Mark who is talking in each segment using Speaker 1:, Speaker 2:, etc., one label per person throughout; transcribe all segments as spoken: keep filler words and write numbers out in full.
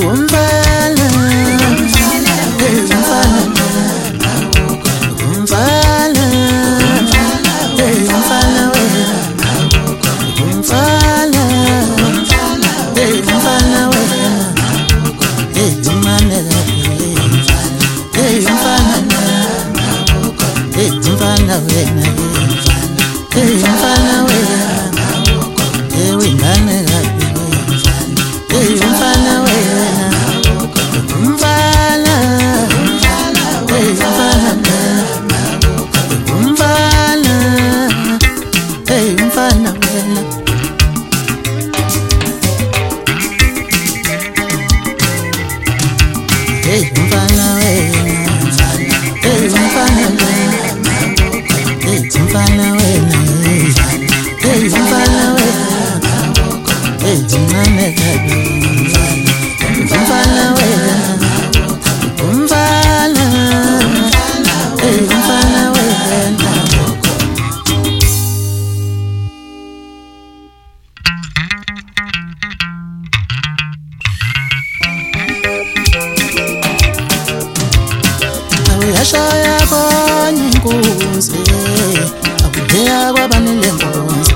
Speaker 1: umfana umfana umfana hey umfana wena umfana hey umfana wena hey umfana hey umfana hey umfana wena hey umfana wena hey wingane hey umfana wena umfana hey umfana umfana hey umfana wena hey umfana wena hey umfana wena hey umfana wena hey umfana wena hey umfana umfana wena umfana hey umfana wena Awuyashaya konye inkunzi akudeya kwabanile inkunzi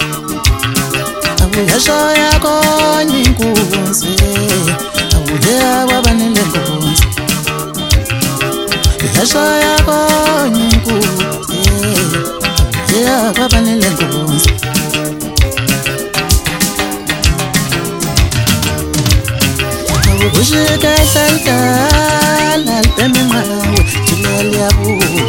Speaker 1: Awuyashaya konye inkunzi akudeya kwabanile inkunzi Awuyashaya konye inkunzi akudeya kwabanile inkunzi Awukushika salkala alpemengawe jileli yabuka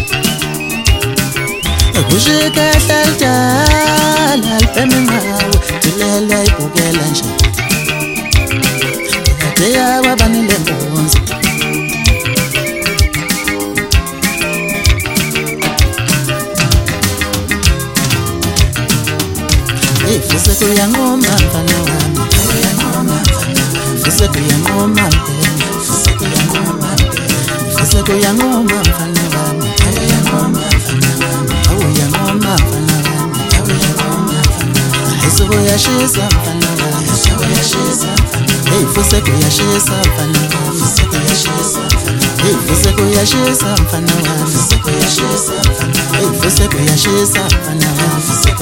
Speaker 1: Awukushika salkala alpemengawe jileli yayibukela nje Adeya kwabanile inkunzi Hey fuse kuyangoma mfana wami Fuse kuyangoma mpeni Fuse kuyangoma mpeni Fuse kuyangoma mfana wami Awu yangoma mfana wami Yesu kuyashisa mfana wami Hey fuse kuyashisa mfana wami Hey fuse kuyashisa mfana wami Hey fuse kuyashisa mfana wami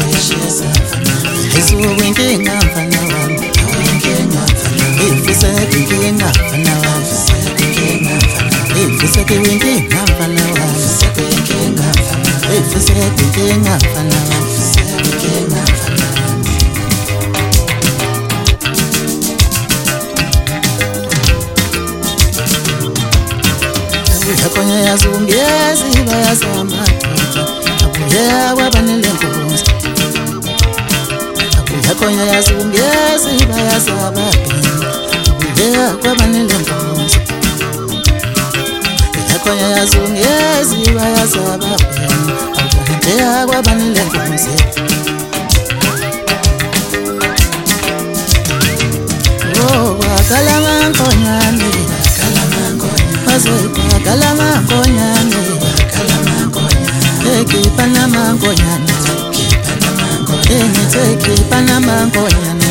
Speaker 1: Yesu winkinga mfana wami Hey fuse winkinga mfana wami Hey fuse winkinga mfana wami Hey fuse winkinga mfana wami Abuya yazungezi bayazamata Abuya kwabanile inkunzi Abuya yazungezi bayazabaphi Abuya kwabanile inkunzi Abuya yazungezi bayazabaphi Abuya kwabanile inkunzi Oh wakalama nkonyane Mazoipa kalama nkonyane Ekipa na mankonyane Ekipa na mankonyane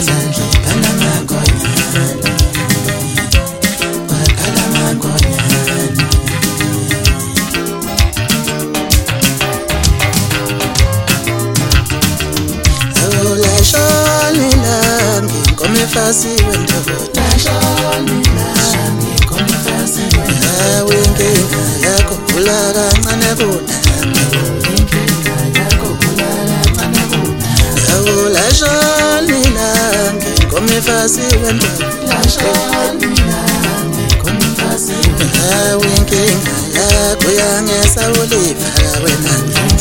Speaker 1: Lashoni lami nkome fasi wendoda Lashoni lami nkome fasi wendoda Yawe inkinga yakho kula kancane kunami Inkinga yakho kula kancane kunami Yawe lashoni lami nkome fasi wendoda Lashoni lami nkome fasi wendoda Yawe inkinga yakho yangesa ulivala wena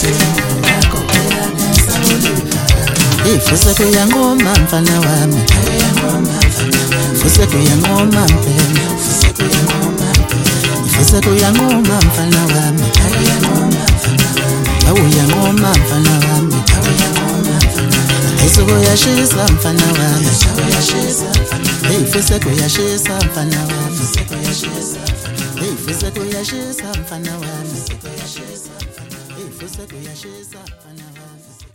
Speaker 1: Fuse kuyangoma mfana wami Fuse kuyangoma mpeni Fuse kuyangoma mfana wami Awu yangoma mfana wami Yesu kuyashisa mfana wami Hey fuse kuyashisa mfana wami Hey fuse kuyashisa mfana wami Hey fuse kuyashisa mfana wami